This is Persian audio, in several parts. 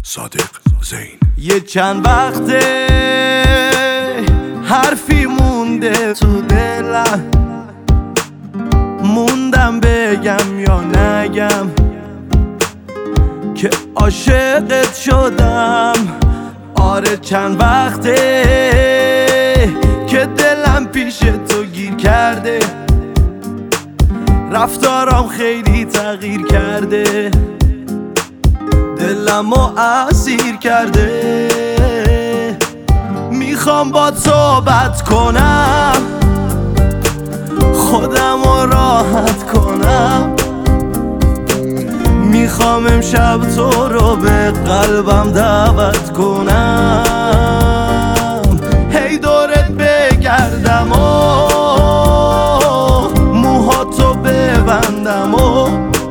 صادق زین. یه چند وقته حرفی مونده تو دلم، موندم بگم یا نگم که عاشقت شدم. آره چند وقته که دلم پیش تو گیر کرده، رفتارم خیلی تغییر کرده، دلمو اسیر کرده. میخوام با صحبت کنم، خودمو راحت کنم. میخوام امشب تو رو به قلبم دعوت کنم. هی دورت بگردم و موهاتو ببندم و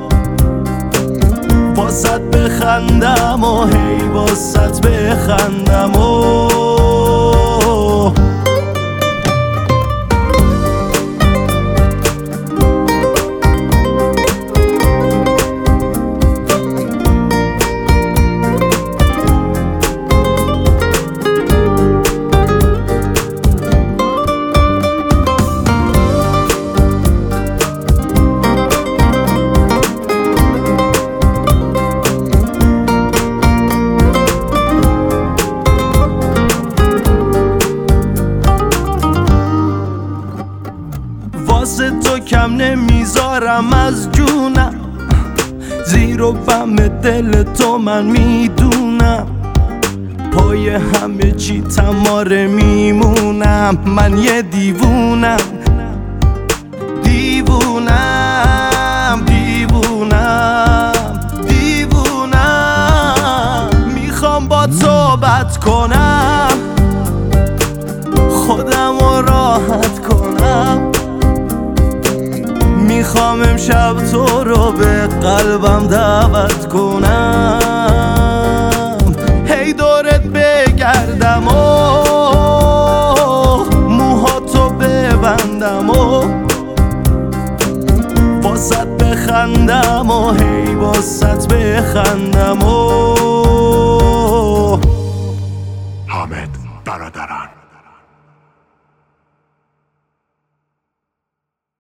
واسط بخندم و هی واسط بخندم و واسه تو کم نمیذارم از جونم، زیر و بم دل تو من میدونم، پای همه چی تماره میمونم. من یه دیوونم دیوونم دیوونم دیوونم. میخوام با صحبت کنم، خودمو راحت کنم. میخوام امشب تو رو به قلبم دعوت کنم. هی دورت بگردم و موهاتو ببندم و واسط بخندم و هی واسط بخندم و